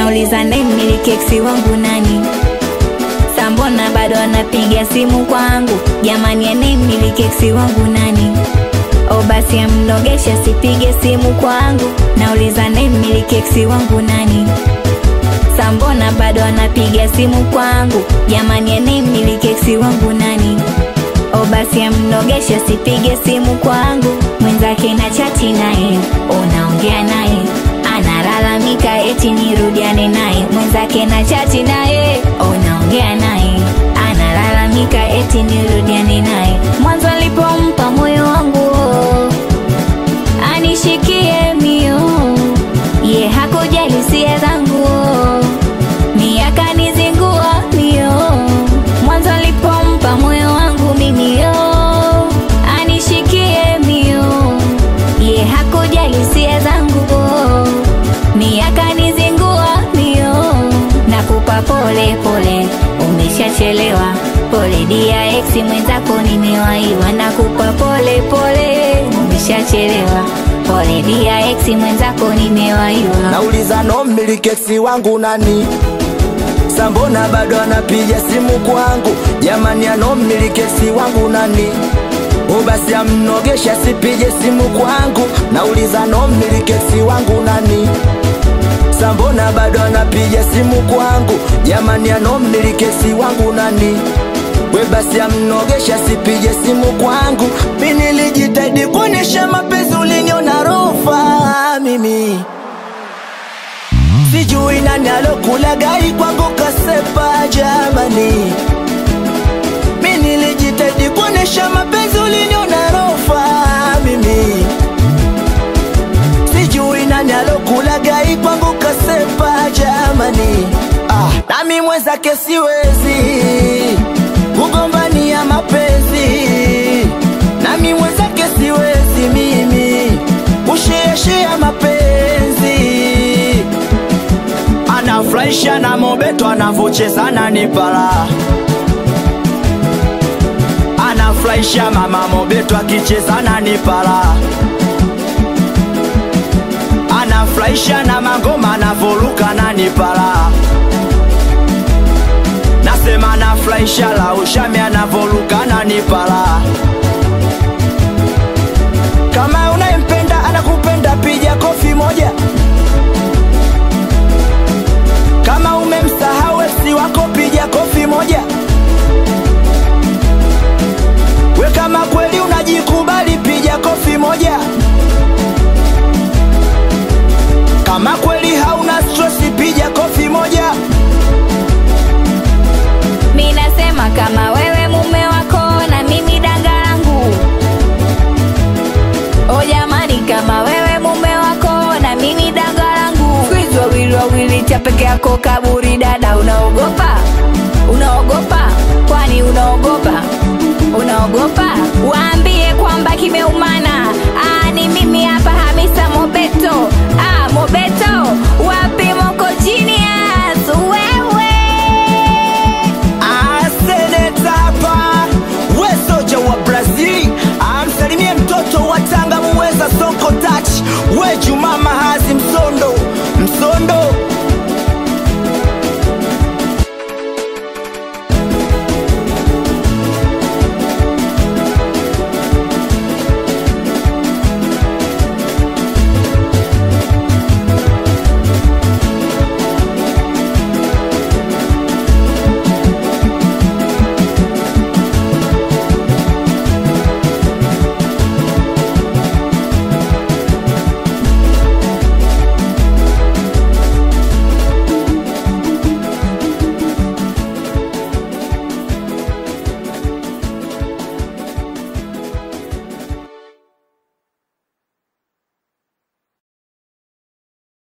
nauliza nimiliki eksi wangu nani? Sambona bado anapiga simu kwangu, jamani nimiliki eksi wangu nani? O basi amnogesha sipige simu kwangu, nauliza nimiliki eksi wangu nani? Sambona bado anapiga simu kwangu, jamani nimiliki eksi wangu nani? O basi amnogesha sipige simu kwangu, mwenzake na chati naye, unaongea naye, analalamika eti nirudiane naye. Mwenzake na chati naye, unaongea naye, analalamika eti nirudiane naye. Mwanzo alipompa moyo wangu anishikie mio, ye hakujali hisia zangu, ni akanizingua mio. Mwanzo alipompa moyo wangu mimi yo, anishikie mio, ye hakujali hisia zangu, ni akanizingua mio. Nakupa pole pole, umeshachelewa, pole dia ex mwenzako nimewaiwa. Nakupa pole pole, umeshachelewa, pole dia ex mwenzako nimewaiwa. Nauliza nomiliki eksi wangu nani? Sambona bado anapiga simu kwangu, jamani anomiliki eksi wangu nani? O basi amnogesha sipige simu kwangu, nauliza nomiliki eksi wangu nani? Sambona bado anapiga simu kwangu, jamani anomiliki eksi wangu nani? We basi amnogesha sipige simu kwangu, mimi nilijitahidi kuonesha mapenzi, uliniona rofa mimi. Sijui nani alokulagai kwangu kasepa jamani, mimi nilijitahidi kuonesha mapenzi, uliniona rofa mimi. Sijui nani alokulagai kwangu kasepa jamani, nami mwenzake siwezi kugombania mapenzi, nami mwenzake siwezi mimi kusheshia mapenzi. Anafurahisha na Mobeto anavocheza na nipala, anafurahisha mama Mobeto akicheza na nipala, anafurahisha na Mangoma anavoruka na nipala. Nasema anafurahisha la Ushami anavoruka na nipala. Kama unayempenda anakupenda piga kofi moja, kama umemsahau eksi wako piga kofi moja. We kama kweli unajikubali piga kofi moja, kama kweli hauna stress piga kofi moja. Mimi nasema kama wewe mume wako na mimi danga langu, o jamani kama wewe mume wako na mimi danga langu. Kwizo wawili cha peke yako kaburi dada, unaogopa? Unaogopa? Kwani unaogopa? Unaogopa? Waambie kwamba kimeumana. Ni mimi hapa Hamisa Mobeto,